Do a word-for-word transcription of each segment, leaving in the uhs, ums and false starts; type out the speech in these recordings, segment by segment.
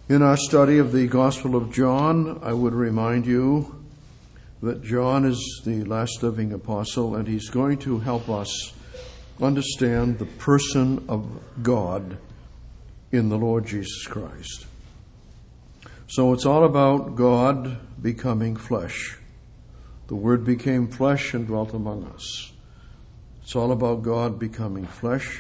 In our study of the Gospel of John, I would remind you that John is the last living apostle, and he's going to help us understand the person of God in the Lord Jesus Christ. So it's all about God becoming flesh. The Word became flesh and dwelt among us. It's all about God becoming flesh,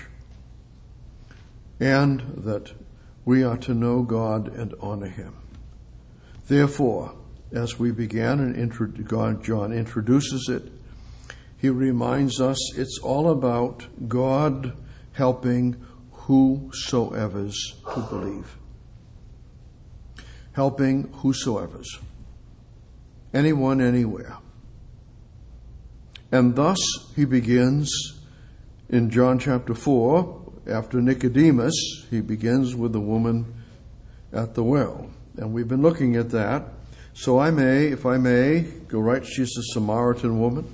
and that we are to know God and honor Him. Therefore, as we began and God, John introduces it, he reminds us it's all about God helping whosoevers to believe. Helping whosoevers. Anyone, anywhere. And thus he begins in John chapter four. After Nicodemus, he begins with the woman at the well. And we've been looking at that. So I may, if I may, go right, she's a Samaritan woman.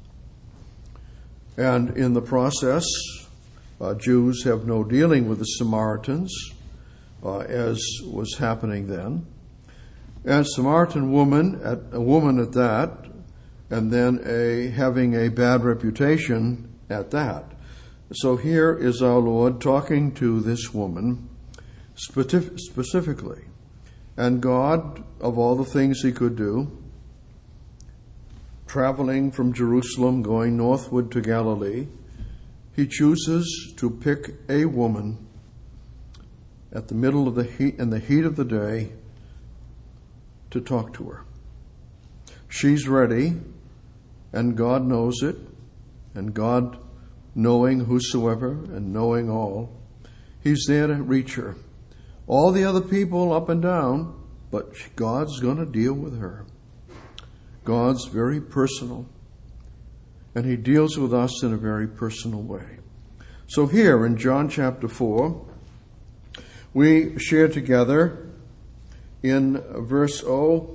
And in the process, uh, Jews have no dealing with the Samaritans, uh, as was happening then. And Samaritan woman, at, a woman at that, and then a having a bad reputation at that. So here is our Lord talking to this woman specific, specifically. And God, of all the things he could do, traveling from Jerusalem, going northward to Galilee, he chooses to pick a woman at the middle of the heat, in the heat of the day, to talk to her. She's ready, and God knows it, and God, knowing whosoever and knowing all, he's there to reach her. All the other people up and down, but God's going to deal with her. God's very personal, and he deals with us in a very personal way. So here in John chapter four, we share together in verse oh,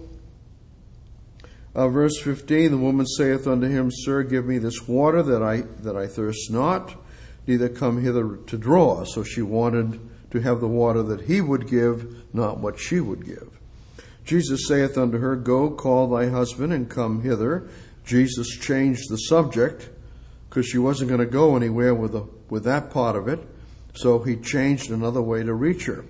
Uh, verse fifteen, the woman saith unto him, Sir, give me this water that I that I thirst not, neither come hither to draw. So she wanted to have the water that he would give, not what she would give. Jesus saith unto her, Go, call thy husband, and come hither. Jesus changed the subject, because she wasn't going to go anywhere with, the, with that part of it. So he changed another way to reach her.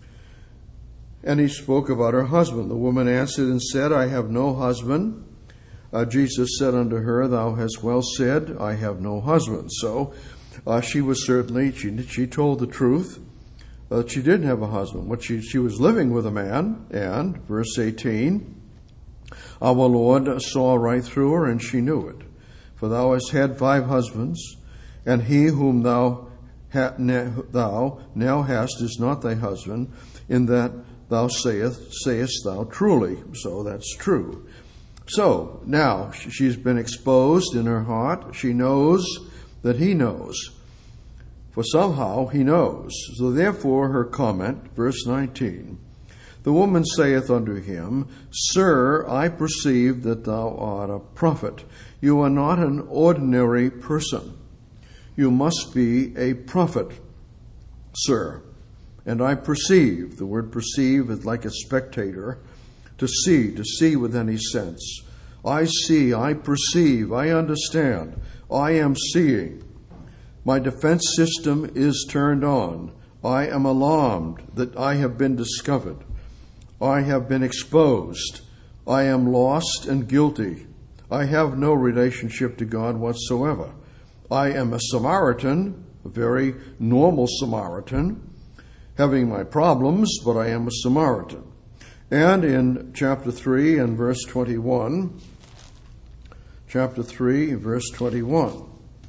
And he spoke about her husband. The woman answered and said, I have no husband. Uh, Jesus said unto her, Thou hast well said, I have no husband. So uh, she was certainly, she, she told the truth. Uh, she didn't have a husband. What she, she was living with a man. And, verse eighteen, our Lord saw right through her, and she knew it. For thou hast had five husbands, and he whom thou, ha, ne, thou now hast is not thy husband, in that thou sayest, sayest thou truly. So that's true. So now she's been exposed in her heart. She knows that he knows. For somehow he knows. So therefore her comment, verse nineteen, the woman saith unto him, Sir, I perceive that thou art a prophet. You are not an ordinary person. You must be a prophet, sir. And I perceive, the word perceive is like a spectator, to see, to see with any sense. I see, I perceive, I understand, I am seeing. My defense system is turned on. I am alarmed that I have been discovered. I have been exposed. I am lost and guilty. I have no relationship to God whatsoever. I am a Samaritan, a very normal Samaritan, having my problems, but I am a Samaritan. And in chapter three and verse twenty-one, chapter three, verse twenty-one,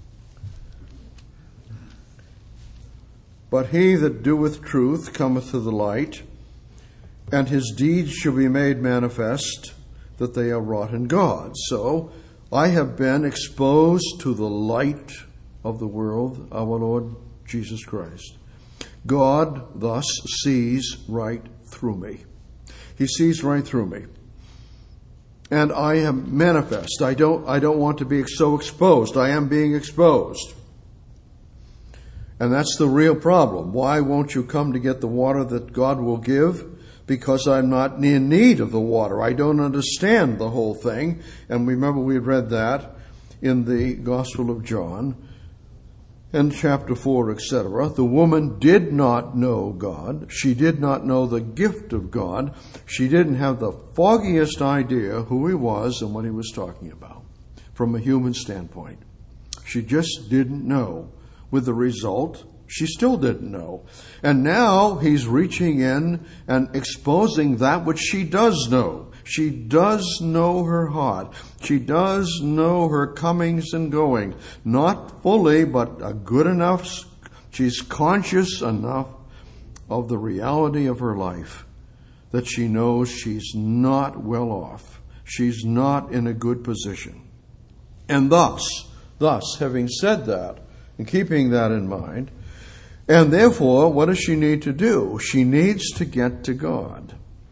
but he that doeth truth cometh to the light, and his deeds shall be made manifest, that they are wrought in God. So I have been exposed to the light of the world, our Lord Jesus Christ. God thus sees right through me. He sees right through me. And I am manifest. I don't, I don't want to be so exposed. I am being exposed. And that's the real problem. Why won't you come to get the water that God will give? because I'm not in need of the water. I don't understand the whole thing. And remember we read that in the Gospel of John in chapter four, et cetera. The woman did not know God. She did not know the gift of God. She didn't have the foggiest idea who he was and what he was talking about from a human standpoint. She just didn't know. With the result, she still didn't know. And now he's reaching in and exposing that which she does know. She does know her heart. She does know her comings and goings. Not fully, but a good enough. She's conscious enough of the reality of her life that she knows she's not well off. She's not in a good position. And thus, thus, having said that, and keeping that in mind, and therefore, what does she need to do? She needs to get to God.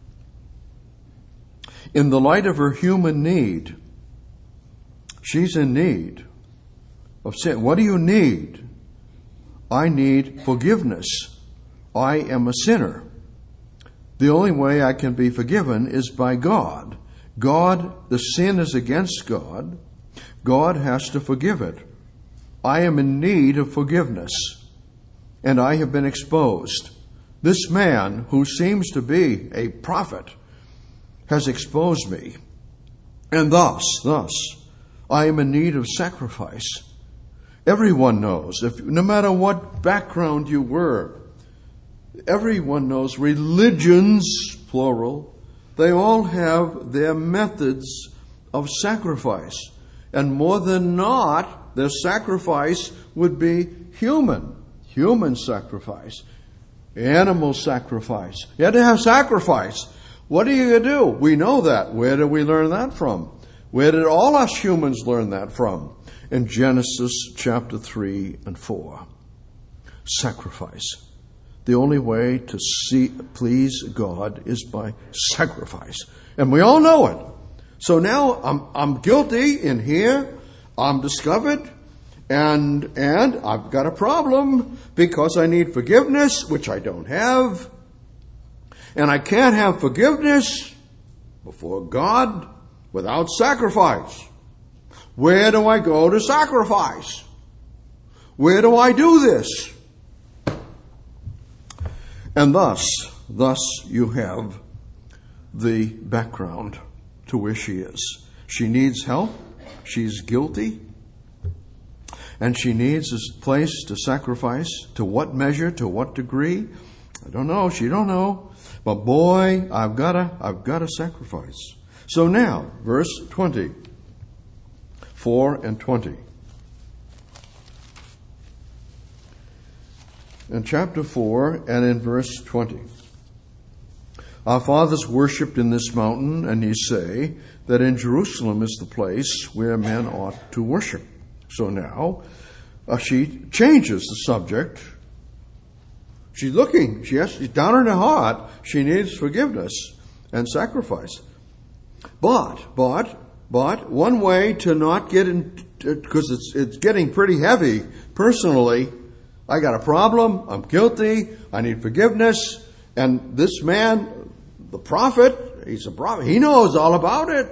In the light of her human need, she's in need of sin. What do you need? I need forgiveness. I am a sinner. The only way I can be forgiven is by God. God, the sin is against God. God has to forgive it. I am in need of forgiveness, and I have been exposed. This man, who seems to be a prophet, has exposed me, and thus, thus, I am in need of sacrifice. Everyone knows, if no matter what background you were, everyone knows religions, plural, they all have their methods of sacrifice. And more than not, their sacrifice would be human. Human sacrifice. Animal sacrifice. You had to have sacrifice. What are you going to do? We know that. Where did we learn that from? Where did all us humans learn that from? In Genesis chapter three and four. Sacrifice. The only way to see, please God is by sacrifice. And we all know it. So now I'm, I'm guilty in here. I'm discovered. And, and I've got a problem because I need forgiveness, which I don't have. And I can't have forgiveness before God without sacrifice. Where do I go to sacrifice? Where do I do this? And thus, thus you have the background to where she is. She needs help. She's guilty. And she needs a place to sacrifice. To what measure? To what degree? I don't know. She don't know. But boy, I've got to, I've got to sacrifice. So now, verse twenty. four and twenty. In chapter four and in verse twenty. Our fathers worshipped in this mountain, and ye say that in Jerusalem is the place where men ought to worship. So now, uh, she changes the subject. She's looking, she has, she's down in her heart, she needs forgiveness and sacrifice. But, but, but, one way to not get in, because it's, it's getting pretty heavy personally, I got a problem, I'm guilty, I need forgiveness, and this man, the prophet, he's a prophet, he knows all about it.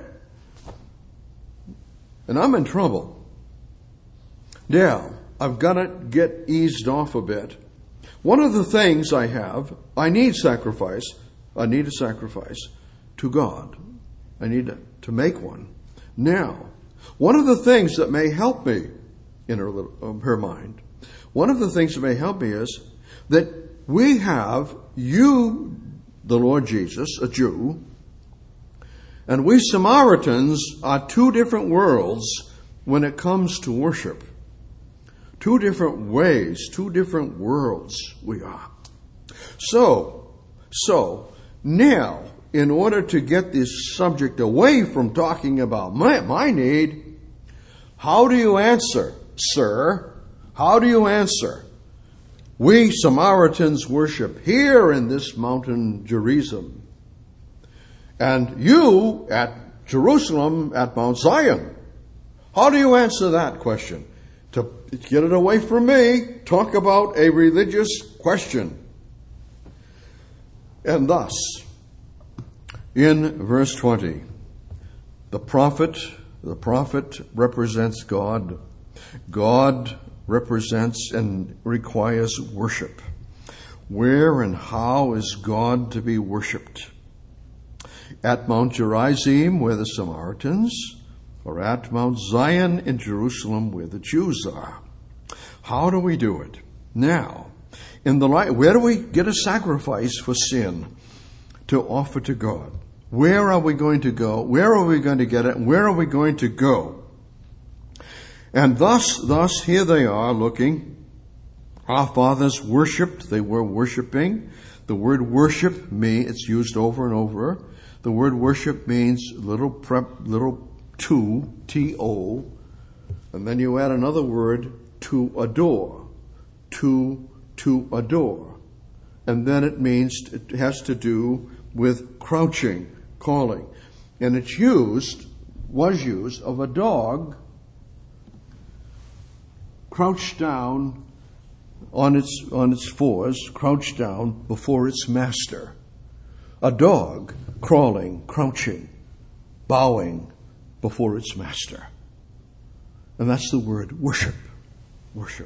And I'm in trouble. Now, I've got to get eased off a bit. One of the things I have, I need sacrifice. I need a sacrifice to God. I need to, to make one. Now, one of the things that may help me in her, little, her mind, one of the things that may help me is that we have you, the Lord Jesus, a Jew, and we Samaritans are two different worlds when it comes to worship. Two different ways, two different worlds we are. So, so, now, in order to get this subject away from talking about my, my need, how do you answer, sir? How do you answer? We Samaritans worship here in this mountain, Gerizim. And you at Jerusalem, at Mount Zion. How do you answer that question? To get it away from me, talk about a religious question. And thus, In verse twenty, the prophet, the prophet represents God. God represents and requires worship. Where and how is God to be worshipped? At Mount Gerizim, where the Samaritans, or at Mount Zion in Jerusalem, where the Jews are? How do we do it? Now, in the light, where do we get a sacrifice for sin to offer to God? Where are we going to go? Where are we going to get it? Where are we going to go? And thus, thus, here they are looking. Our fathers worshipped. They were worshiping. The word worship, me, it's used over and over. The word worship means little prep, little to, T O, and then you add another word, to adore, to, to adore. And then it means, it has to do with crouching, calling. And it's used, was used, of a dog crouched down on its, on its fours, crouched down before its master. A dog crawling, crouching, bowing before its master. And that's the word worship. Worship.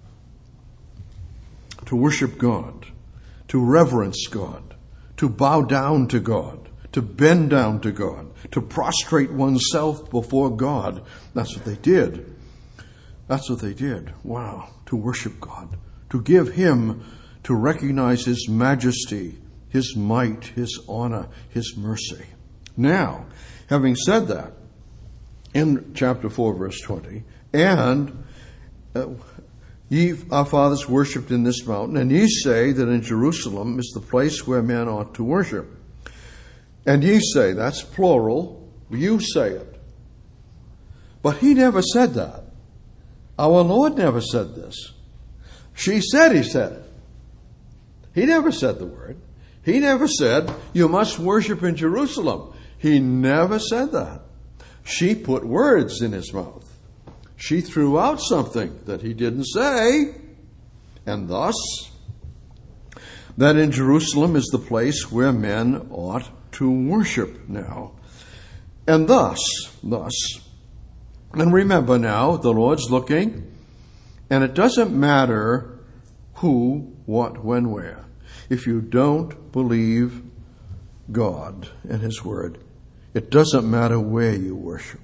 To worship God, to reverence God, to bow down to God, to bend down to God, to prostrate oneself before God. That's what they did. That's what they did. Wow. To worship God, to give Him, to recognize His majesty, His might, His honor, His mercy. Now, having said that, in chapter four, verse twenty, and uh, ye, our fathers, worshipped in this mountain, and ye say that in Jerusalem is the place where men ought to worship. And ye say, that's plural, you say it. But He never said that. Our Lord never said this. She said He said it. He never said the word. He never said, you must worship in Jerusalem. He never said that. She put words in His mouth. She threw out something that He didn't say. And thus, that in Jerusalem is the place where men ought to worship now. And thus, thus, and remember now, the Lord's looking, and it doesn't matter who, what, when, where. If you don't believe God and His Word, it doesn't matter where you worship.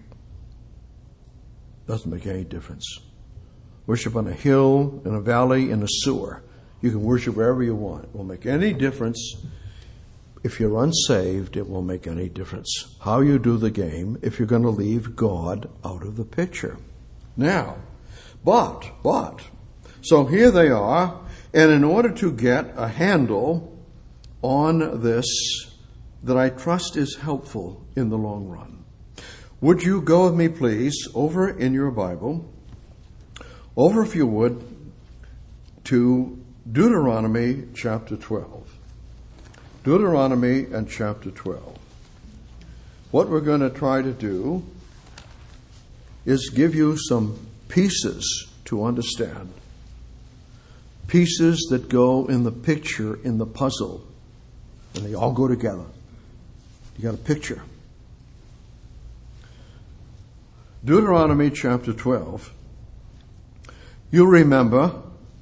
Doesn't make any difference. Worship on a hill, in a valley, in a sewer. You can worship wherever you want. It won't make any difference. If you're unsaved, it won't make any difference how you do the game if you're going to leave God out of the picture. Now, but, but, so here they are, and in order to get a handle on this that I trust is helpful in the long run, would you go with me, please, over in your Bible, over, if you would, to Deuteronomy chapter twelve. Deuteronomy and chapter twelve. What we're going to try to do is give you some pieces to understand. Pieces that go in the picture, in the puzzle. And they all go together. You got a picture. Deuteronomy chapter twelve. You remember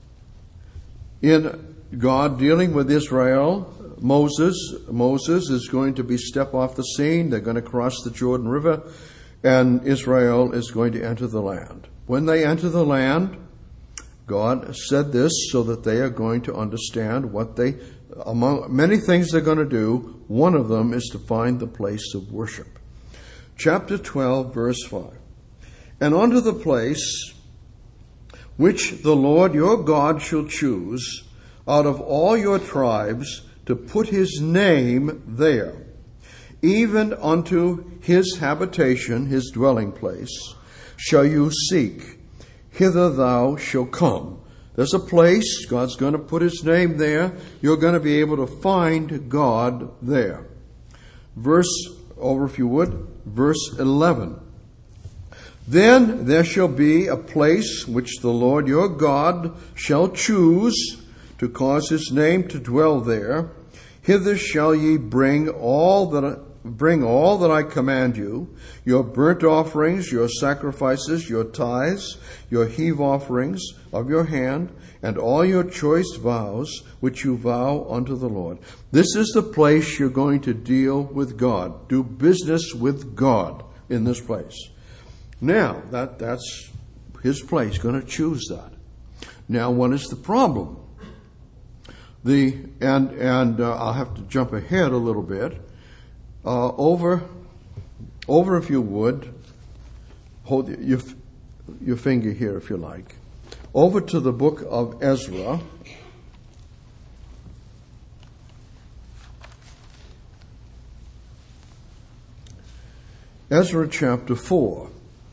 in God dealing with Israel, Moses, Moses is going to be step off the scene. They're going to cross the Jordan River, and Israel is going to enter the land. When they enter the land, God said this so that they are going to understand what they, among many things they're going to do, one of them is to find the place of worship. Chapter twelve, verse five. And unto the place which the Lord your God shall choose out of all your tribes to put His name there, even unto His habitation, His dwelling place, shall you seek. Hither thou shalt come. There's a place, God's going to put His name there. You're going to be able to find God there. Verse, over if you would, verse eleven. Then there shall be a place which the Lord your God shall choose to cause His name to dwell there, Hither shall ye bring all that I, bring all that I command you, your burnt offerings, your sacrifices, your tithes, your heave offerings of your hand, and all your choice vows which you vow unto the Lord. This is the place you're going to deal with God. Do business with God in this place. Now, that, that's his place, going to choose that. Now, what is the problem? The and and uh, I'll have to jump ahead a little bit. Uh, over, over, if you would, hold your your finger here, if you like. Over to the book of Ezra. Ezra chapter four.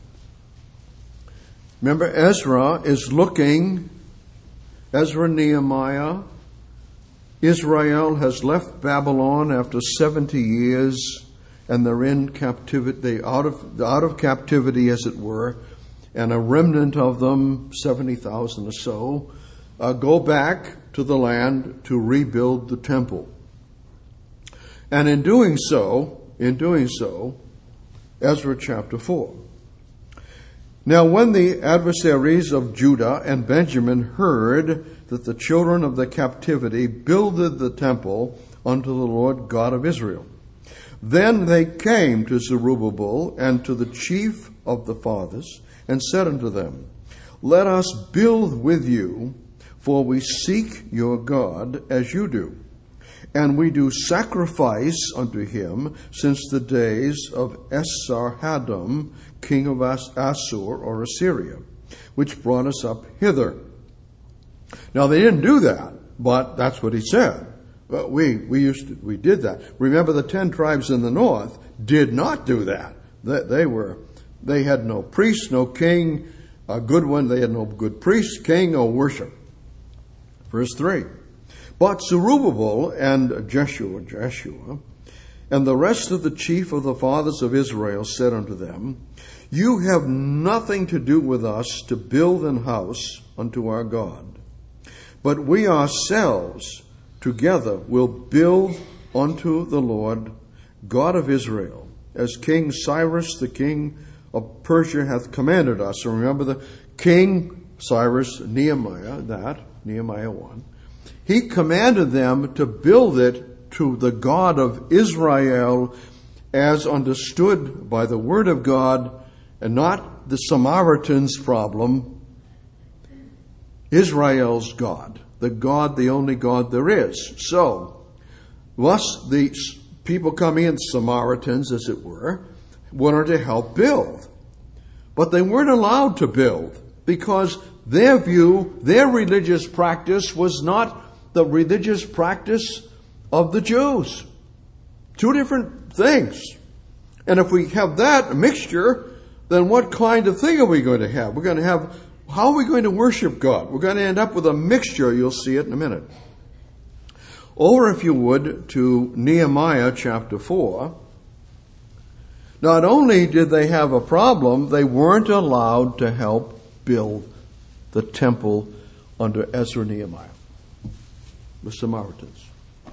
Remember, Ezra is looking, Ezra, Nehemiah, Israel has left Babylon after seventy years, and they're in captivity, they out of, out of captivity, as it were, and a remnant of them, seventy thousand or so, uh, go back to the land to rebuild the temple. And in doing so, in doing so, Ezra chapter four. Now when the adversaries of Judah and Benjamin heard that the children of the captivity builded the temple unto the Lord God of Israel, then they came to Zerubbabel and to the chief of the fathers, and said unto them, Let us build with you, for we seek your God as you do. And we do sacrifice unto him since the days of Esarhaddon, king of Assur or Assyria, which brought us up hither. Now they didn't do that, but that's what he said. But we we used to, we did that. Remember, the ten tribes in the north did not do that. They, they were they had no priest, no king, a good one. They had no good priest, king, or worship. Verse three. But Zerubbabel and Jeshua, Jeshua, and the rest of the chief of the fathers of Israel said unto them, You have nothing to do with us to build an house unto our God, but we ourselves together will build unto the Lord God of Israel, as King Cyrus the king of Persia hath commanded us. So remember, the king Cyrus, Nehemiah, that, Nehemiah one, he commanded them to build it to the God of Israel as understood by the word of God, and not the Samaritans' problem. Israel's God, the God, the only God there is. So, thus the people coming in, Samaritans as it were, wanted to help build. But they weren't allowed to build because their view, their religious practice was not the religious practice of the Jews. Two different things. And if we have that mixture, then what kind of thing are we going to have? We're going to have, how are we going to worship God? We're going to end up with a mixture. You'll see it in a minute. Or if you would, to Nehemiah chapter four. Not only did they have a problem, they weren't allowed to help build the temple under Ezra Nehemiah. The Samaritans,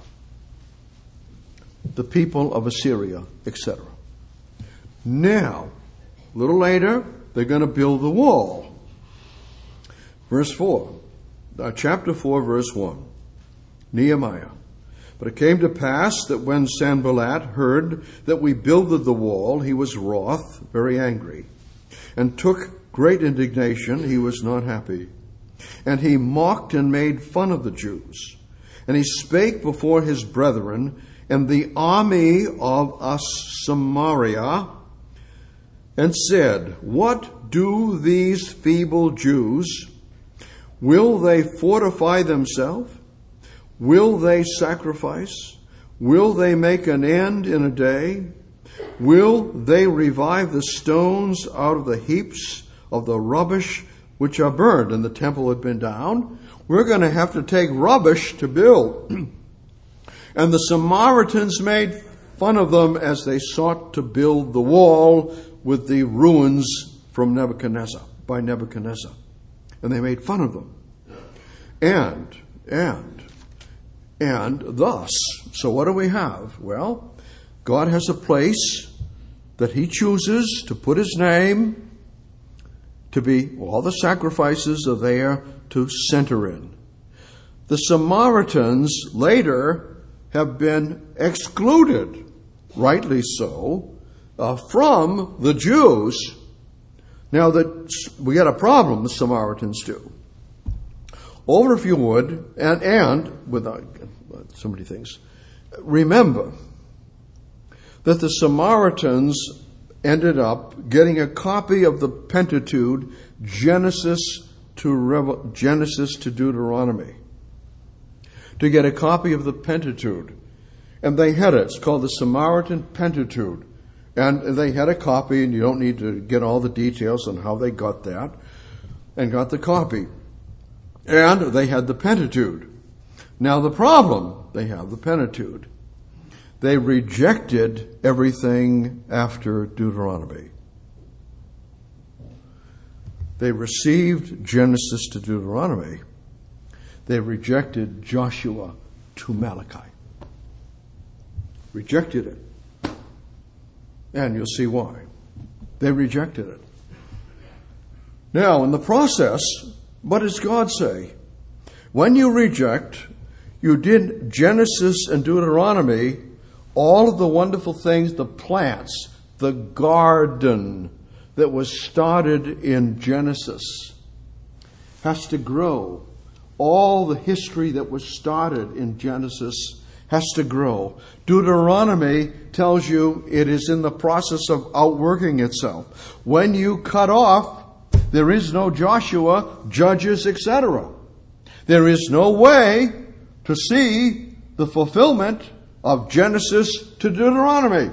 the people of Assyria, et cetera. Now, a little later, they're going to build the wall. Verse four, uh, chapter four, verse one, Nehemiah. But it came to pass that when Sanballat heard that we builded the wall, he was wroth, very angry, and took great indignation. He was not happy. And he mocked and made fun of the Jews. And he spake before his brethren and the army of us Samaria, and said, What do these feeble Jews? Will they fortify themselves? Will they sacrifice? Will they make an end in a day? Will they revive the stones out of the heaps of the rubbish which are burned? And the temple had been down. We're going to have to take rubbish to build. And the Samaritans made fun of them as they sought to build the wall with the ruins from Nebuchadnezzar, by Nebuchadnezzar. And they made fun of them. And, and, And thus, so what do we have? Well, God has a place that he chooses to put his name, to be, all the sacrifices are there to center in. The Samaritans later have been excluded, rightly so, uh, from the Jews. Now that we got a problem, the Samaritans do. Over, if you would, and and without so many things, remember that the Samaritans ended up getting a copy of the Pentateuch, Genesis to Revel- Genesis to Deuteronomy, to get a copy of the Pentateuch, and they had it. It's called the Samaritan Pentateuch, and they had a copy, and you don't need to get all the details on how they got that, and got the copy. And they had the Pentateuch. Now the problem, they have the Pentateuch. They rejected everything after Deuteronomy. They received Genesis to Deuteronomy. They rejected Joshua to Malachi. Rejected it. And you'll see why. They rejected it. Now, in the process, what does God say? When you reject, you did Genesis and Deuteronomy, all of the wonderful things, the plants, the garden that was started in Genesis has to grow. All the history that was started in Genesis has to grow. Deuteronomy tells you it is in the process of outworking itself. When you cut off, there is no Joshua, Judges, et cetera. There is no way to see the fulfillment of Genesis to Deuteronomy.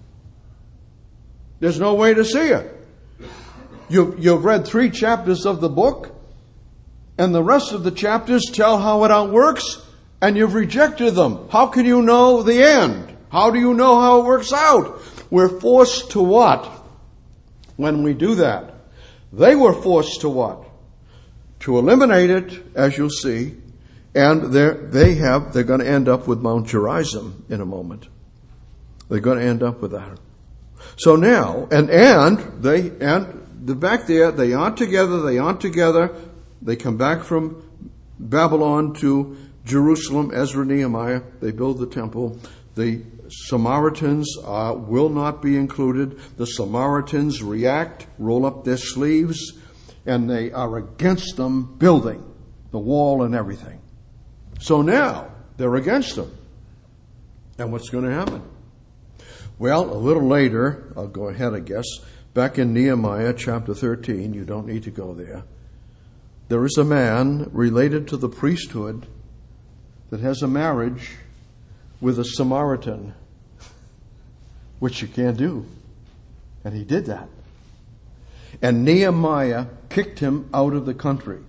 There's no way to see it. You, you've read three chapters of the book, and the rest of the chapters tell how it outworks, and you've rejected them. How can you know the end? How do you know how it works out? We're forced to what when we do that? They were forced to what? To eliminate it, as you'll see, and they're, they have, they're going to end up with Mount Gerizim in a moment. They're going to end up with that. So now, and, and they, and the back there, they aren't together, they aren't together. They come back from Babylon to Jerusalem, Ezra, Nehemiah. They build the temple. The Samaritans uh, will not be included. The Samaritans react, roll up their sleeves, and they are against them building the wall and everything. So now they're against them. And what's going to happen? Well, a little later, I'll go ahead, I guess, back in Nehemiah chapter thirteen, you don't need to go there. There is a man related to the priesthood that has a marriage with a Samaritan, which you can't do. And he did that. And Nehemiah kicked him out of the country.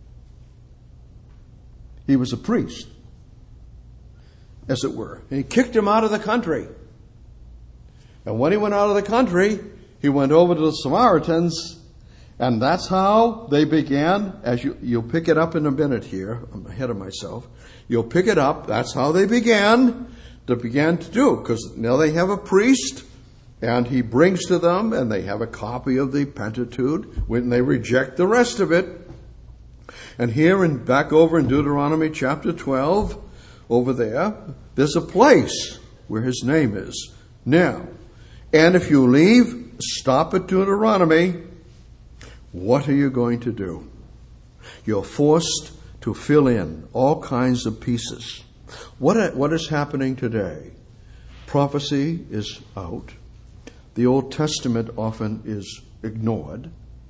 He was a priest, as it were. And he kicked him out of the country. And when he went out of the country, he went over to the Samaritans, and that's how they began, as you, you'll pick it up in a minute here. I'm ahead of myself. You'll pick it up. That's how they began to begin to do. Because now they have a priest, and he brings to them, and they have a copy of the Pentateuch when they reject the rest of it. And here and back over in Deuteronomy chapter twelve, over there, there's a place where his name is. Now, and if you leave, stop at Deuteronomy, what are you going to do? You're forced to fill in all kinds of pieces. What, what is happening today? Prophecy is out. The Old Testament often is ignored.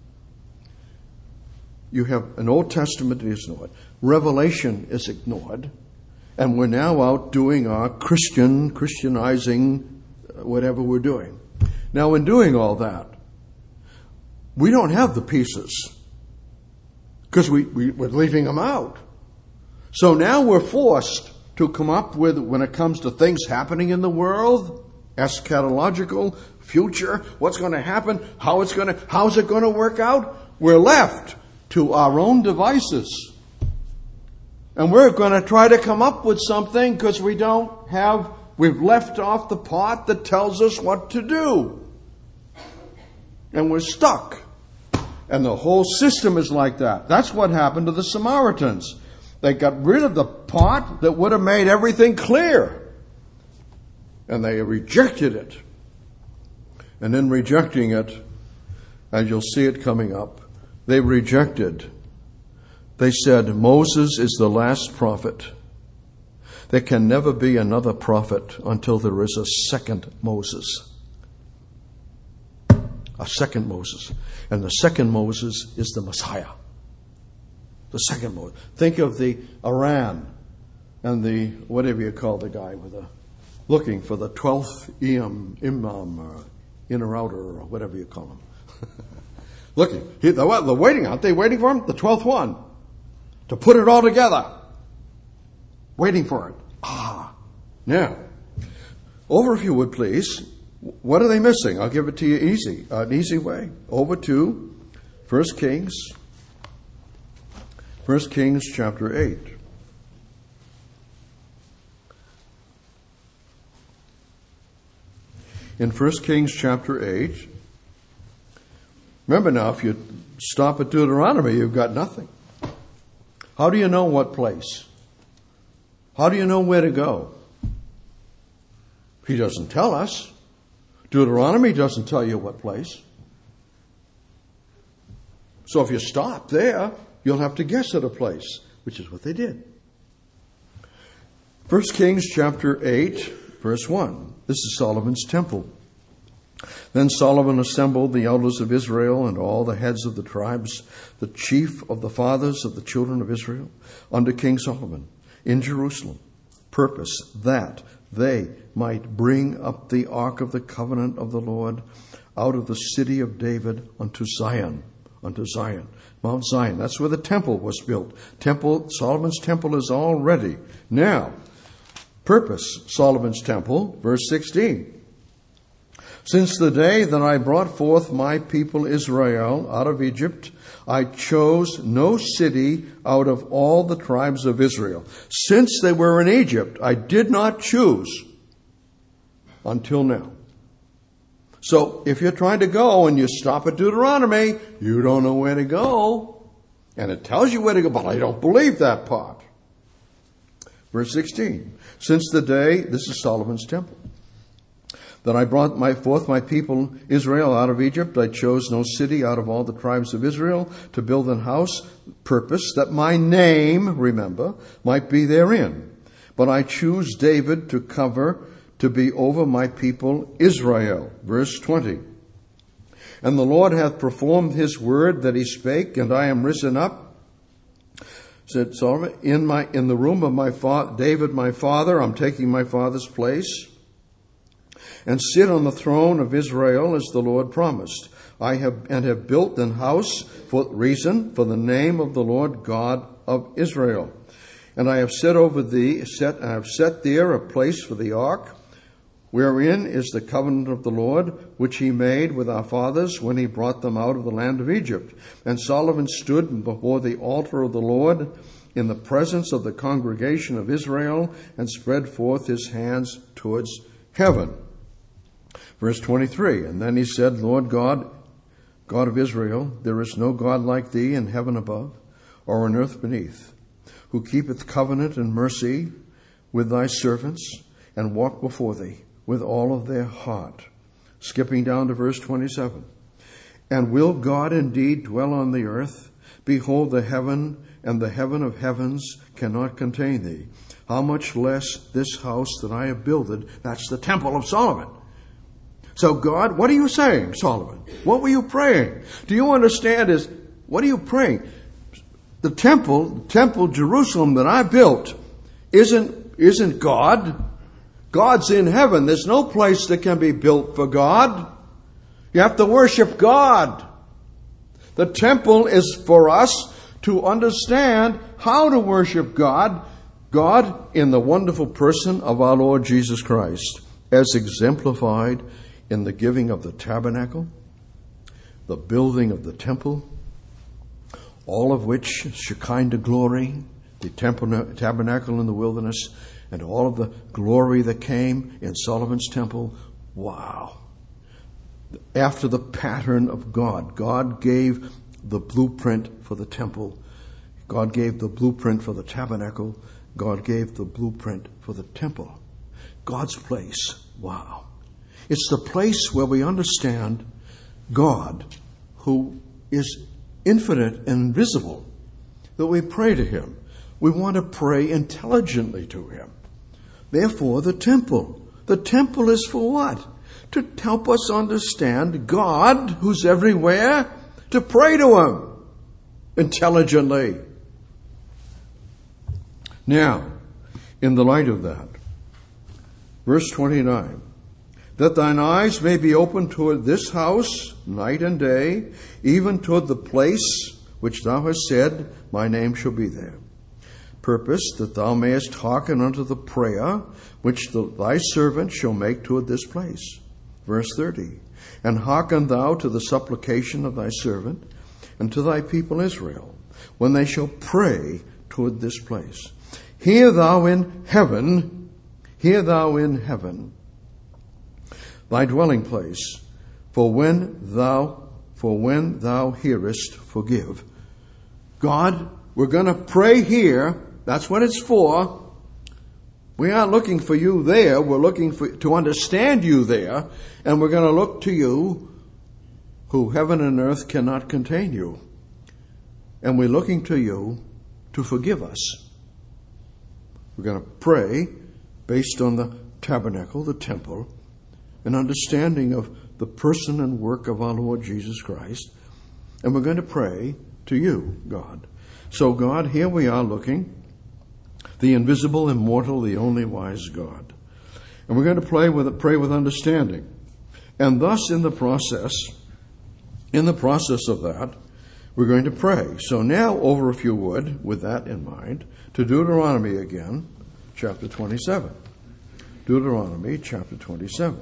You have an Old Testament is ignored. Revelation is ignored. And we're now out doing our Christian, Christianizing, whatever we're doing. Now, in doing all that, we don't have the pieces because we, we, we're leaving them out. So now we're forced to come up with, when it comes to things happening in the world, eschatological, future, what's going to happen, how it's going to, how's it going to work out? We're left to our own devices. And we're going to try to come up with something because we don't have, we've left off the part that tells us what to do. And we're stuck. And the whole system is like that. That's what happened to the Samaritans. They got rid of the part that would have made everything clear. And they rejected it. And in rejecting it, and you'll see it coming up, they rejected. They said, Moses is the last prophet. There can never be another prophet until there is a second Moses. A second Moses. And the second Moses is the Messiah. The second Moses. Think of the Iran and the, whatever you call the guy with the, looking for the twelfth imam, imam or inner outer or whatever you call him. Looking. He, they're, they're waiting, aren't they? Waiting for him? The twelfth one. To put it all together. Waiting for it. Ah. Now, over if you would please. What are they missing? I'll give it to you easy, an easy way. Over to First Kings. First Kings chapter eight. In First Kings chapter eight, remember now, if you stop at Deuteronomy, you've got nothing. How do you know what place? How do you know where to go? He doesn't tell us. Deuteronomy doesn't tell you what place. So if you stop there, you'll have to guess at a place, which is what they did. First Kings chapter eight, verse one. This is Solomon's temple. Then Solomon assembled the elders of Israel and all the heads of the tribes, the chief of the fathers of the children of Israel, under King Solomon in Jerusalem, purpose that they might bring up the ark of the covenant of the Lord out of the city of David unto Zion, unto Zion, Mount Zion. That's where the temple was built. Temple, Solomon's temple is all ready. Now, purpose Solomon's temple, verse sixteen. Since the day that I brought forth my people Israel out of Egypt, I chose no city out of all the tribes of Israel. Since they were in Egypt, I did not choose until now. So if you're trying to go and you stop at Deuteronomy, you don't know where to go. And it tells you where to go, but I don't believe that part. Verse sixteen. Since the day, this is Solomon's temple, that I brought my, forth my people Israel out of Egypt, I chose no city out of all the tribes of Israel to build an house, purpose that my name, remember, might be therein. But I choose David to cover, to be over my people Israel. Verse twenty. And the Lord hath performed his word that he spake, and I am risen up, said Solomon, in my in the room of my father, David my father. I'm taking my father's place, and sit on the throne of Israel as the Lord promised. I have and have built an house for reason for the name of the Lord God of Israel. And I have set over thee, set I have set there a place for the ark, wherein is the covenant of the Lord, which he made with our fathers when he brought them out of the land of Egypt. And Solomon stood before the altar of the Lord in the presence of the congregation of Israel, and spread forth his hands towards heaven. Verse twenty-three, and then he said, Lord God, God of Israel, there is no God like thee in heaven above, or on earth beneath, who keepeth covenant and mercy with thy servants, and walk before thee with all of their heart. Skipping down to verse twenty-seven. And will God indeed dwell on the earth? Behold, the heaven and the heaven of heavens cannot contain thee. How much less this house that I have builded? That's the temple of Solomon. So God, what are you saying, Solomon? What were you praying? Do you understand is, what are you praying? The temple, the temple Jerusalem that I built isn't, isn't God. God's in heaven. There's no place that can be built for God. You have to worship God. The temple is for us to understand how to worship God. God in the wonderful person of our Lord Jesus Christ, as exemplified in the giving of the tabernacle, the building of the temple, all of which Shekinah glory, the tabernacle in the wilderness, and all of the glory that came in Solomon's temple. Wow. After the pattern of God. God gave the blueprint for the temple. God gave the blueprint for the tabernacle. God gave the blueprint for the temple. God's place. Wow. It's the place where we understand God, who is infinite and invisible, that we pray to him. We want to pray intelligently to him. Therefore, the temple. The temple is for what? To help us understand God, who's everywhere, to pray to him intelligently. Now, in the light of that, verse twenty-nine, that thine eyes may be open toward this house night and day, even toward the place which thou hast said, my name shall be there. Purpose that thou mayest hearken unto the prayer which the, thy servant shall make toward this place. Verse thirty, and hearken thou to the supplication of thy servant and to thy people Israel, when they shall pray toward this place. Hear thou in heaven, hear thou in heaven, thy dwelling place, for when thou, for when thou hearest, forgive. God, we're going to pray here. That's what it's for. We aren't looking for you there. We're looking for, to understand you there. And we're going to look to you, who heaven and earth cannot contain you. And we're looking to you to forgive us. We're going to pray based on the tabernacle, the temple, an understanding of the person and work of our Lord Jesus Christ. And we're going to pray to you, God. So God, here we are looking, the invisible, immortal, the only wise God. And we're going to pray with, pray with understanding. And thus in the process, in the process of that, we're going to pray. So now over, if you would, with that in mind, to Deuteronomy again, chapter twenty-seven. Deuteronomy chapter twenty-seven.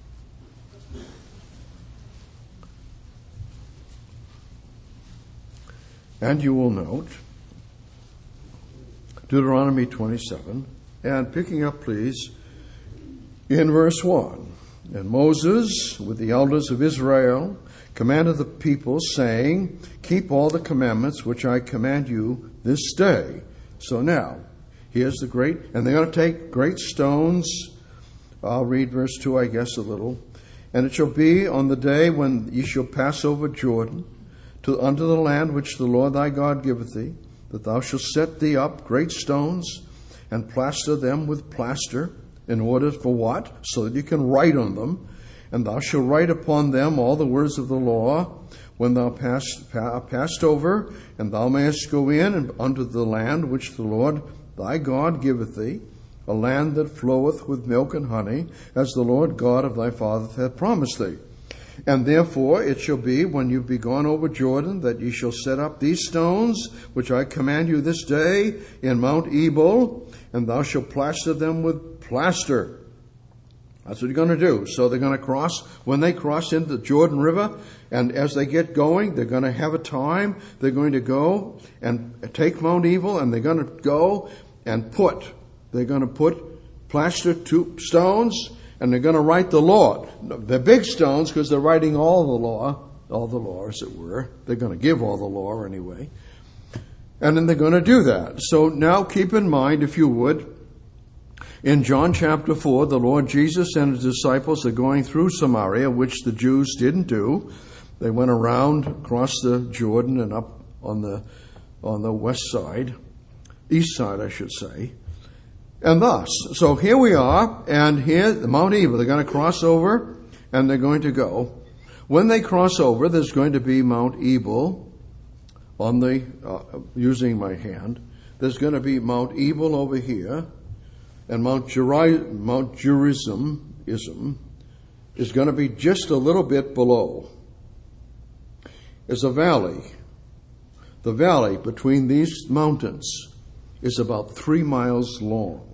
And you will note Deuteronomy twenty-seven, and picking up, please, in verse one. And Moses, with the elders of Israel, commanded the people, saying, keep all the commandments which I command you this day. So now, here's the great, and they're going to take great stones. I'll read verse two, I guess, a little. And it shall be on the day when ye shall pass over Jordan, to unto the land which the Lord thy God giveth thee, that thou shalt set thee up great stones, and plaster them with plaster, in order for what? So that you can write on them. And thou shalt write upon them all the words of the law, when thou passed, passed over, and thou mayest go in and unto the land which the Lord thy God giveth thee, a land that floweth with milk and honey, as the Lord God of thy fathers hath promised thee. And therefore it shall be, when you be gone over Jordan, that ye shall set up these stones, which I command you this day, in Mount Ebal, and thou shalt plaster them with plaster. That's what you're going to do. So they're going to cross, when they cross into the Jordan River, and as they get going, they're going to have a time. They're going to go and take Mount Ebal, and they're going to go and put, they're going to put plaster two stones, and they're going to write the law. They're big stones because they're writing all the law, all the law, as it were. They're going to give all the law anyway. And then they're going to do that. So now keep in mind, if you would, in John chapter four, the Lord Jesus and his disciples are going through Samaria, which the Jews didn't do. They went around, across the Jordan, and up on the on the west side, east side, I should say. And thus, so here we are, and here, the Mount Ebal, they're going to cross over, and they're going to go. When they cross over, there's going to be Mount Ebal on the, uh, using my hand. There's going to be Mount Ebal over here, and Mount, Geri- Mount Gerizim is going to be just a little bit below. It's a valley. The valley between these mountains is about three miles long.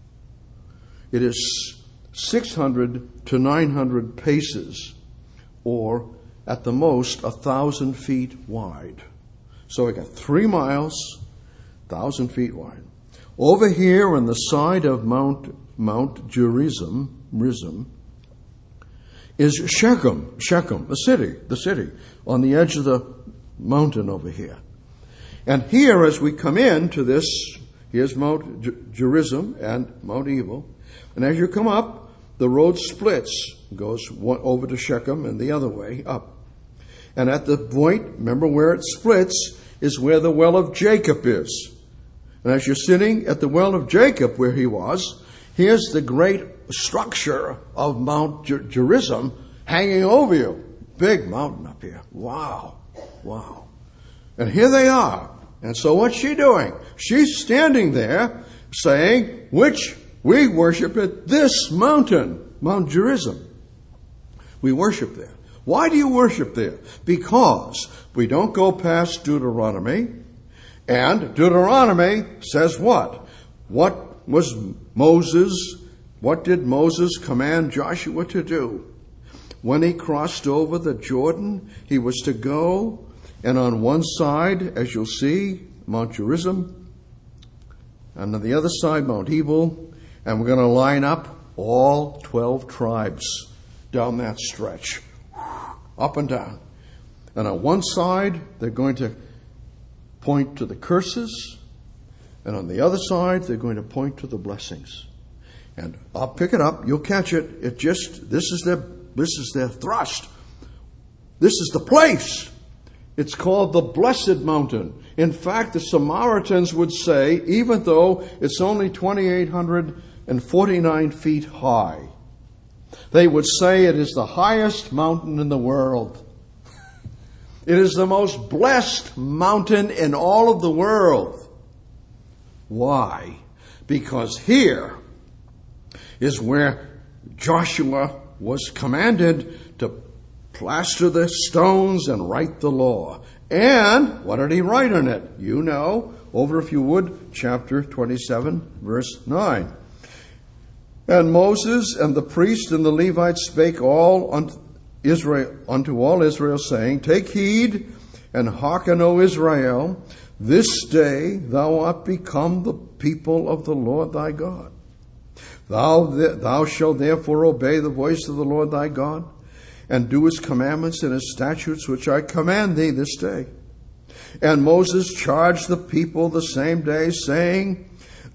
It is six hundred to nine hundred paces, or at the most a thousand feet wide. So we got three miles, thousand feet wide. Over here on the side of Mount Mount Gerizim, Rizim, is Shechem, Shechem, the city, the city, on the edge of the mountain over here. And here, as we come in to this, here's Mount Gerizim and Mount Ebal. And as you come up, the road splits, goes one over to Shechem and the other way up. And at the point, remember where it splits, is where the well of Jacob is. And as you're sitting at the well of Jacob where he was, here's the great structure of Mount Ger- Gerizim hanging over you. Big mountain up here. Wow. Wow. And here they are. And so what's she doing? She's standing there saying, which we worship at this mountain, Mount Gerizim. We worship there. Why do you worship there? Because we don't go past Deuteronomy. And Deuteronomy says what? What was Moses, what did Moses command Joshua to do? When he crossed over the Jordan, he was to go, and on one side, as you'll see, Mount Gerizim, and on the other side, Mount Ebal, and we're going to line up all twelve tribes down that stretch, up and down. And on one side, they're going to point to the curses, and on the other side, they're going to point to the blessings. And I'll pick it up. You'll catch it. It just, this is their, this is their thrust. This is the place. It's called the Blessed Mountain. In fact, the Samaritans would say, even though it's only two thousand eight hundred forty-nine feet high, they would say it is the highest mountain in the world. It is the most blessed mountain in all of the world. Why? Because here is where Joshua was commanded to plaster the stones and write the law. And what did he write on it? You know, over if you would, chapter twenty-seven, verse nine. And Moses and the priest and the Levites spake all unto Israel, unto all Israel, saying, Take heed and hearken, O Israel, this day thou art become the people of the Lord thy God. Thou, thou shalt therefore obey the voice of the Lord thy God, and do his commandments and his statutes, which I command thee this day. And Moses charged the people the same day, saying,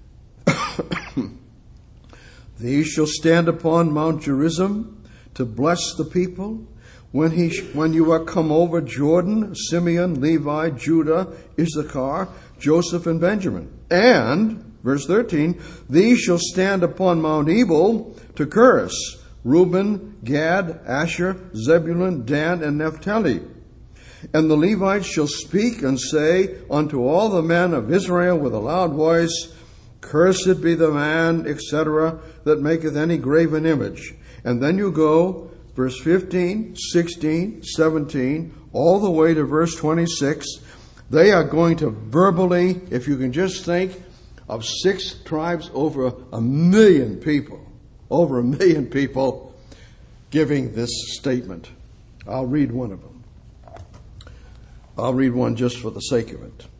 These shall stand upon Mount Gerizim to bless the people. When he, when you are come over Jordan, Simeon, Levi, Judah, Issachar, Joseph, and Benjamin. And, verse thirteen, these shall stand upon Mount Ebal to curse Reuben, Gad, Asher, Zebulun, Dan, and Naphtali. And the Levites shall speak and say unto all the men of Israel with a loud voice, Cursed be the man, et cetera, that maketh any graven image. And then you go, verse fifteen, sixteen, seventeen, all the way to verse twenty-six. They are going to verbally, if you can just think of six tribes, over a million people, over a million people giving this statement. I'll read one of them. I'll read one just for the sake of it.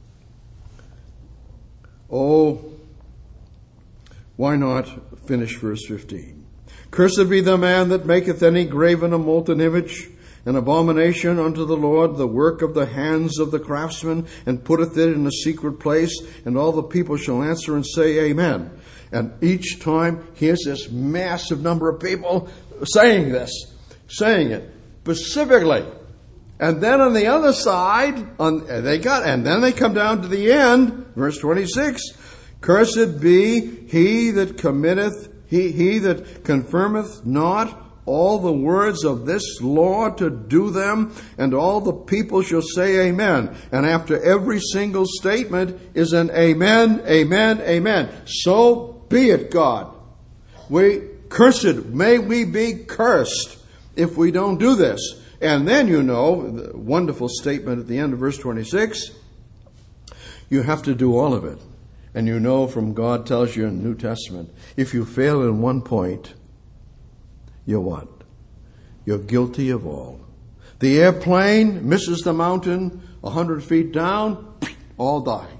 Oh, why not finish verse fifteen? Cursed be the man that maketh any graven or molten image, an abomination unto the Lord, the work of the hands of the craftsman, and putteth it in a secret place, and all the people shall answer and say, Amen. And each time, here's this massive number of people saying this, saying it specifically. And then on the other side, on, they got, and then they come down to the end, verse twenty-six. Cursed be he that committeth, he, he that confirmeth not all the words of this law to do them, and all the people shall say amen. And after every single statement is an amen, amen, amen. So be it, God. We, cursed, may we be cursed if we don't do this. And then, you know, the wonderful statement at the end of verse twenty-six, you have to do all of it. And you know from God tells you in the New Testament, if you fail in one point, you're what? You're guilty of all. The airplane misses the mountain a hundred feet down, all die.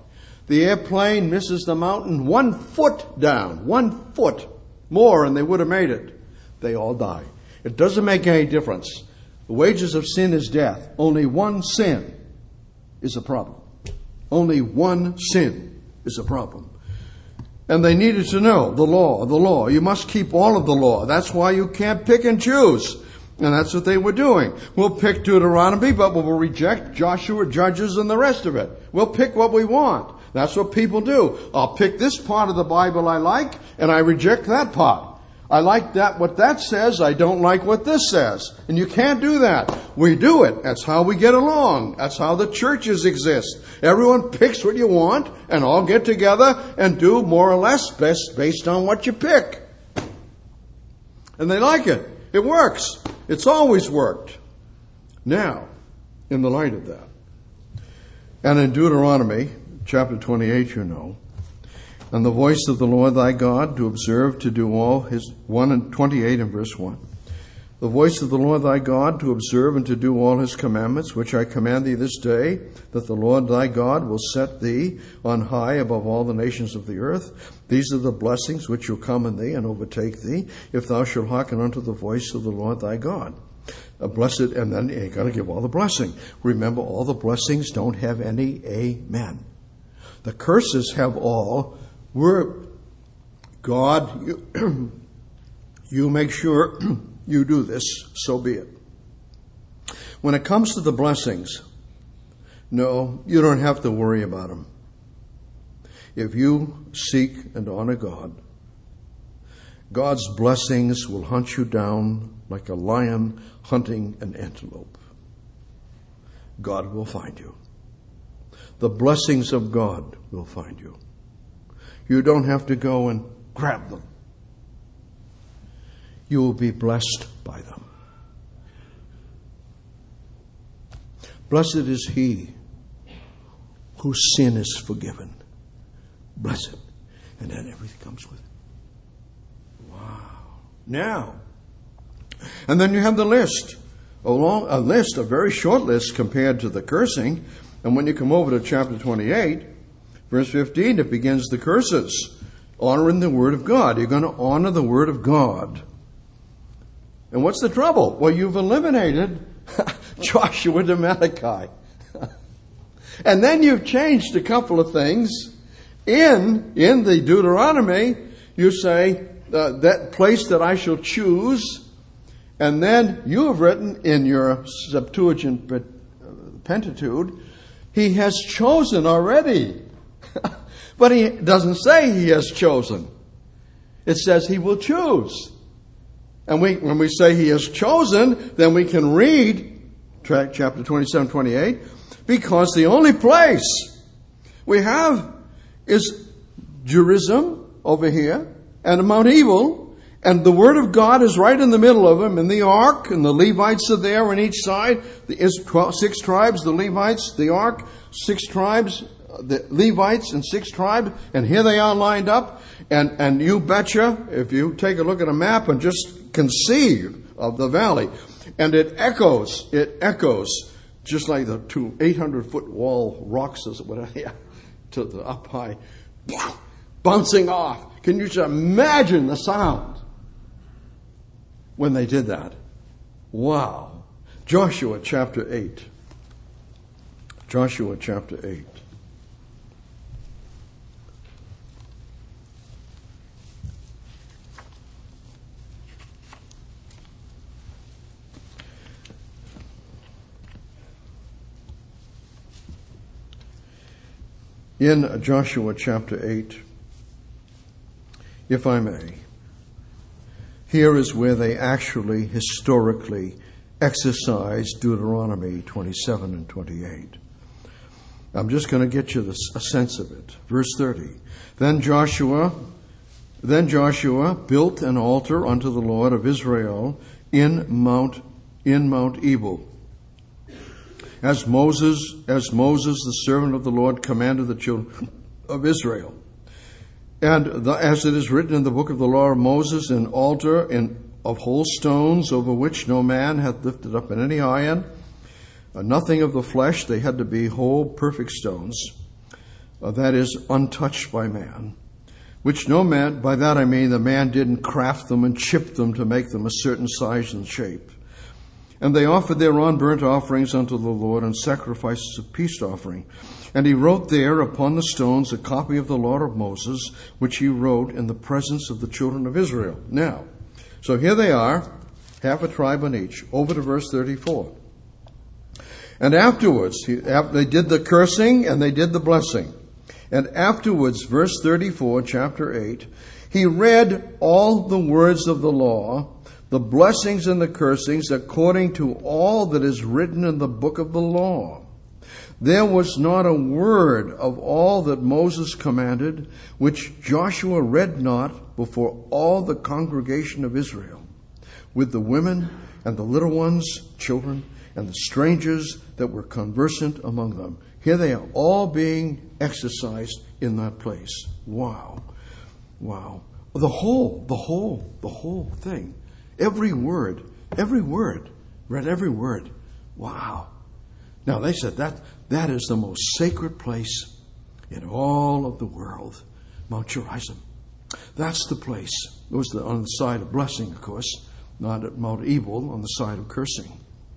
The airplane misses the mountain one foot down, one foot more, and they would have made it. They all die. It doesn't make any difference. The wages of sin is death. Only one sin is a problem. Only one sin is a problem. And they needed to know the law, the law. You must keep all of the law. That's why you can't pick and choose. And that's what they were doing. We'll pick Deuteronomy, but we'll reject Joshua, Judges, and the rest of it. We'll pick what we want. That's what people do. I'll pick this part of the Bible I like, and I reject that part. I like that, what that says. I don't like what this says. And you can't do that. We do it. That's how we get along. That's how the churches exist. Everyone picks what you want and all get together and do more or less best based on what you pick. And they like it. It works. It's always worked. Now, in the light of that, and in Deuteronomy chapter twenty-eight, you know, and the voice of the Lord thy God to observe to do all his, one and twenty-eight and verse one. The voice of the Lord thy God to observe and to do all his commandments, which I command thee this day, that the Lord thy God will set thee on high above all the nations of the earth. These are the blessings which will come in thee and overtake thee, if thou shalt hearken unto the voice of the Lord thy God. A blessed, and then you got to give all the blessing. Remember, all the blessings don't have any amen. The curses have all. We're, God, you, you make sure you do this, so be it. When it comes to the blessings, no, you don't have to worry about them. If you seek and honor God, God's blessings will hunt you down like a lion hunting an antelope. God will find you. The blessings of God will find you. You don't have to go and grab them. You will be blessed by them. Blessed is he whose sin is forgiven. Blessed. And then everything comes with it. Wow. Now, and then you have the list. A, long, a list, a very short list compared to the cursing. And when you come over to chapter twenty-eight, verse fifteen, it begins the curses. Honoring the word of God. You're going to honor the word of God. And what's the trouble? Well, you've eliminated Joshua to Malachi. And then you've changed a couple of things. In, in the Deuteronomy, you say, uh, that place that I shall choose. And then you have written in your Septuagint Pentateuch, he has chosen already. But he doesn't say he has chosen. It says he will choose. And we, when we say he has chosen, then we can read chapter twenty-seven, twenty-eight, because the only place we have is Gerizim over here and Mount Ebal, and the word of God is right in the middle of them, and the ark, and the Levites are there on each side. The twelve, six tribes, the Levites, the ark, six tribes, the Levites and six tribes, and here they are lined up. And, and you betcha, if you take a look at a map and just conceive of the valley, and it echoes, it echoes, just like the two eight hundred foot wall rocks or whatever, to the up high, bouncing off. Can you just imagine the sound when they did that? Wow. Joshua chapter eight. Joshua chapter eight. In Joshua chapter eight, if I may, here is where they actually historically exercise Deuteronomy twenty-seven and twenty-eight. I'm just going to get you this, a sense of it. Verse thirty. Then Joshua, then Joshua built an altar unto the Lord of Israel in Mount in Mount Ebal. As Moses, as Moses, the servant of the Lord, commanded the children of Israel. And the, as it is written in the book of the law of Moses, an altar in, of whole stones, over which no man hath lifted up in any iron, uh, nothing of the flesh, they had to be whole, perfect stones. uh, that is, untouched by man, which no man, by that I mean the man didn't craft them and chip them to make them a certain size and shape. And they offered their burnt offerings unto the Lord and sacrifices of peace offering. And he wrote there upon the stones a copy of the law of Moses, which he wrote in the presence of the children of Israel. Now, so here they are, half a tribe on each. Over to verse thirty-four. And afterwards, he, they did the cursing and they did the blessing. And afterwards, verse thirty-four, chapter eight, he read all the words of the law, the blessings and the cursings, according to all that is written in the book of the law. There was not a word of all that Moses commanded, which Joshua read not before all the congregation of Israel, with the women and the little ones, children, and the strangers that were conversant among them. Here they are, all being exercised in that place. Wow. Wow. The whole, the whole, the whole thing. Every word, every word, read every word. Wow. Now they said that that is the most sacred place in all of the world, Mount Gerizim. That's the place. It was the, on the side of blessing, of course, not at Mount Ebal, on the side of cursing.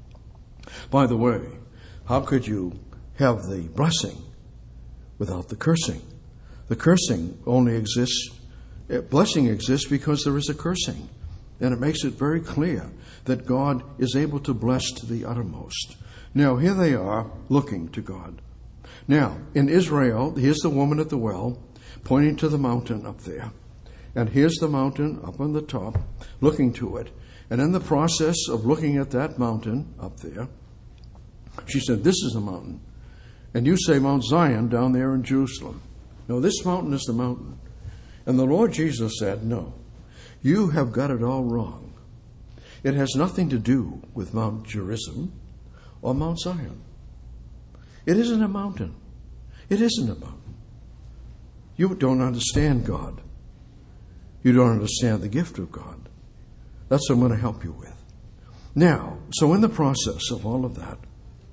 By the way, how could you have the blessing without the cursing? The cursing only exists, blessing exists because there is a cursing. And it makes it very clear that God is able to bless to the uttermost. Now, here they are looking to God. Now, in Israel, here's the woman at the well pointing to the mountain up there. And here's the mountain up on the top, looking to it. And in the process of looking at that mountain up there, she said, this is a mountain. And you say Mount Zion down there in Jerusalem. No, this mountain is the mountain. And the Lord Jesus said, no, you have got it all wrong. It has nothing to do with Mount Gerizim or Mount Zion. It isn't a mountain. It isn't a mountain. You don't understand God. You don't understand the gift of God. That's what I'm going to help you with. Now, so in the process of all of that,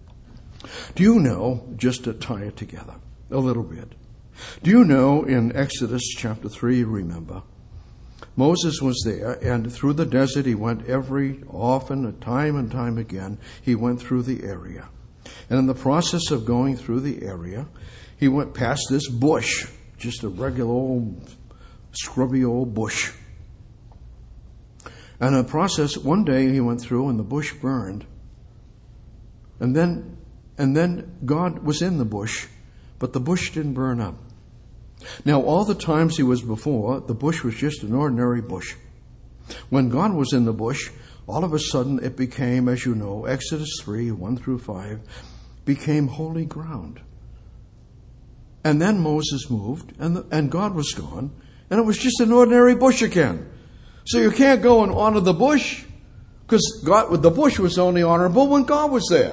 do you know, just to tie it together a little bit, do you know in Exodus chapter three, remember, Moses was there, and through the desert he went every, often, time and time again, he went through the area. And in the process of going through the area, he went past this bush, just a regular old, scrubby old bush. And in the process, one day he went through and the bush burned. And then, and then God was in the bush, but the bush didn't burn up. Now, all the times he was before, the bush was just an ordinary bush. When God was in the bush, all of a sudden it became, as you know, Exodus three, one through five, became holy ground. And then Moses moved, and the, and God was gone, and it was just an ordinary bush again. So you can't go and honor the bush, because God, the bush was only honorable when God was there.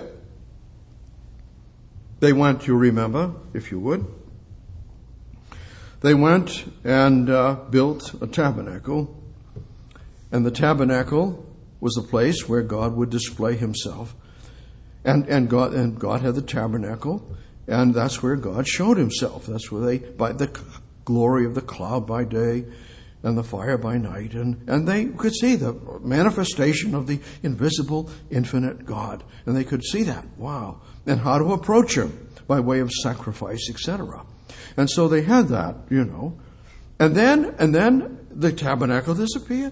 They went, you remember, if you would, they went and uh, built a tabernacle. And the tabernacle was a place where God would display himself. And, and, God, and God had the tabernacle, and that's where God showed himself. That's where they, by the glory of the cloud by day and the fire by night. And, and they could see the manifestation of the invisible, infinite God. And they could see that. Wow. And how to approach him by way of sacrifice, et cetera. And so they had that, you know. And then, and then the tabernacle disappeared.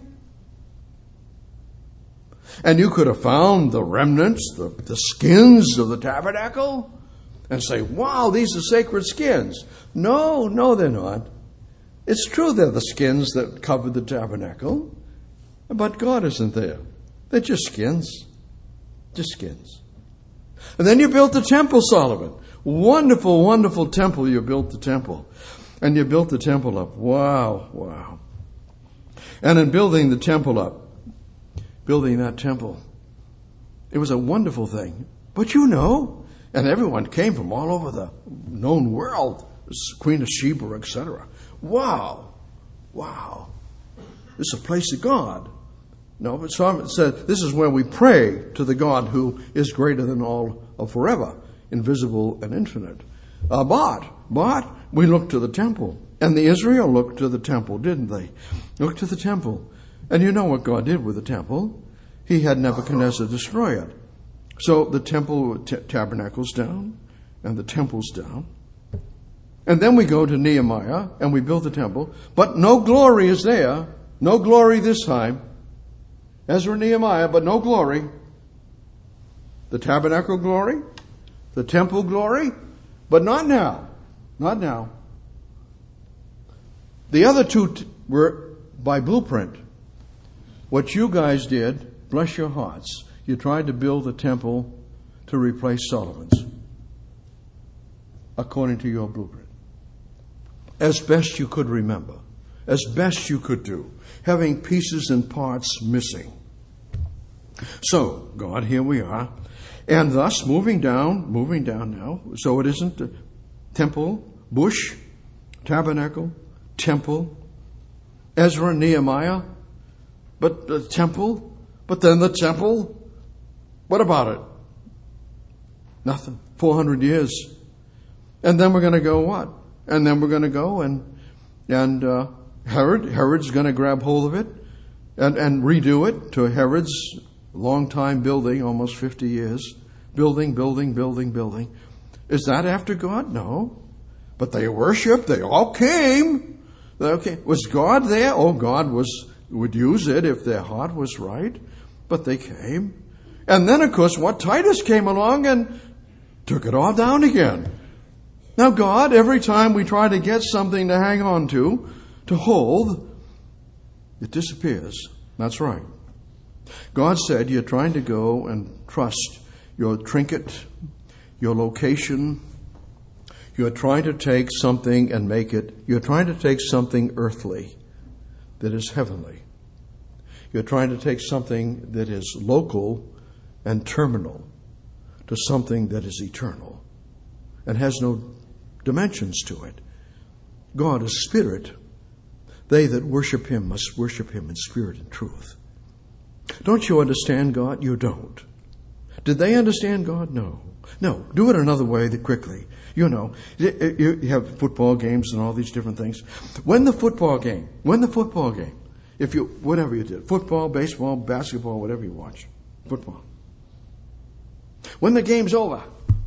And you could have found the remnants, the, the skins of the tabernacle, and say, wow, these are sacred skins. No, no, they're not. It's true they're the skins that covered the tabernacle, but God isn't there. They're just skins. Just skins. And then you built the temple, Solomon. Wonderful, wonderful temple. You built the temple. And you built the temple up. Wow, wow. And in building the temple up, building that temple, it was a wonderful thing. But you know, and everyone came from all over the known world, Queen of Sheba, et cetera. Wow, wow. This is a place of God. No, but Solomon said, this is where we pray to the God who is greater than all of forever, invisible and infinite. Uh, but, but, we look to the temple. And the Israel looked to the temple, didn't they? Looked to the temple. And you know what God did with the temple. He had Nebuchadnezzar destroy it. So the temple t- tabernacle's down, and the temple's down. And then we go to Nehemiah, and we build the temple. But no glory is there. No glory this time. Ezra and Nehemiah, but no glory. The tabernacle glory, the temple glory, but not now. Not now. The other two t- were by blueprint. What you guys did, bless your hearts, you tried to build the temple to replace Solomon's, according to your blueprint. As best you could remember, as best you could do, having pieces and parts missing. So, God, here we are. And thus, moving down, moving down now. So it isn't the temple, bush, tabernacle, temple, Ezra and Nehemiah, but the temple, but then the temple. What about it? Nothing. four hundred years. And then we're going to go what? And then we're going to go and, and, uh, Herod, Herod's going to grab hold of it and, and redo it to Herod's long time building, almost fifty years. Building, building, building, building. Is that after God? No. But they worshiped. They all came. Okay. Was God there? Oh, God was, would use it if their heart was right. But they came. And then, of course, what? Titus came along and took it all down again. Now, God, every time we try to get something to hang on to, to hold, it disappears. That's right. God said you're trying to go and trust your trinket, your location. You're trying to take something and make it, you're trying to take something earthly that is heavenly. You're trying to take something that is local and terminal to something that is eternal and has no dimensions to it. God is spirit. They that worship him must worship him in spirit and truth. Don't you understand God? You don't. Did they understand God? No. No. Do it another way quickly. You know, you have football games and all these different things. When the football game, when the football game, if you, whatever you did, football, baseball, basketball, whatever you watch, football. When the game's over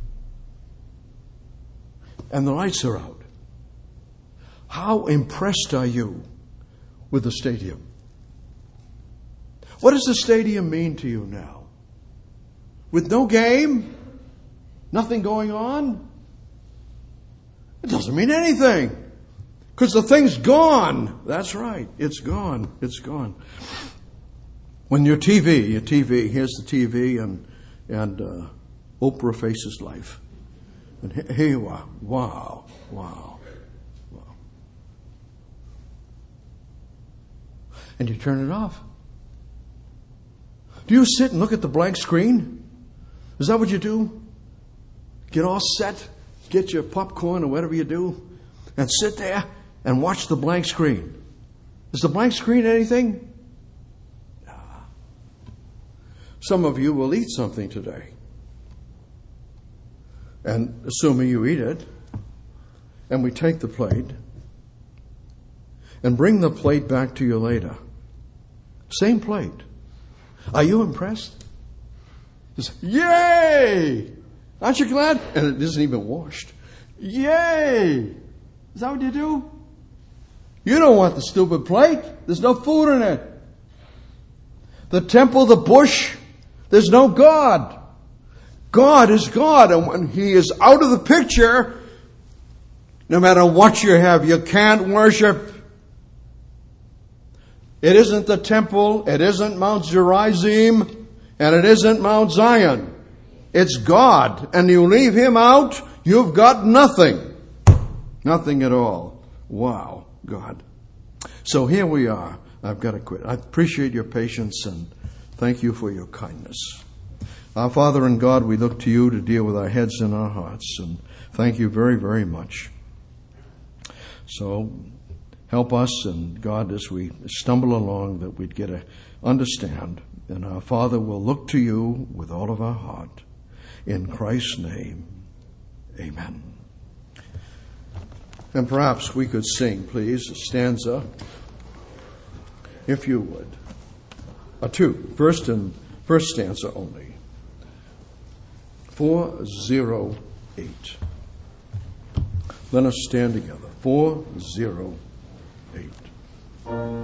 and the lights are out, how impressed are you with the stadium? What does the stadium mean to you now? With no game, nothing going on, it doesn't mean anything. Because the thing's gone. That's right. It's gone. It's gone. When your T V, your T V, here's the T V and, and uh, Oprah faces life. And here you are. Wow. Wow. Wow. And you turn it off. Do you sit and look at the blank screen? Is that what you do? Get all set, get your popcorn or whatever you do, and sit there and watch the blank screen. Is the blank screen anything? Nah. Some of you will eat something today. And assuming you eat it, and we take the plate and bring the plate back to you later. Same plate. Are you impressed? Just, yay! Aren't you glad? And it isn't even washed. Yay! Is that what you do? You don't want the stupid plate. There's no food in it. The temple, the bush, there's no God. God is God. And when He is out of the picture, no matter what you have, you can't worship. It isn't the temple. It isn't Mount Gerizim. And it isn't Mount Zion. It's God. And you leave Him out, you've got nothing. Nothing at all. Wow, God. So here we are. I've got to quit. I appreciate your patience and thank you for your kindness. Our Father and God, we look to you to deal with our heads and our hearts. And thank you very, very much. So help us, and God, as we stumble along, that we'd get to understand. And our Father will look to you with all of our heart. In Christ's name, amen. And perhaps we could sing, please, a stanza, if you would. A two, first and first stanza only. Four zero eight. Let us stand together. Four zero eight.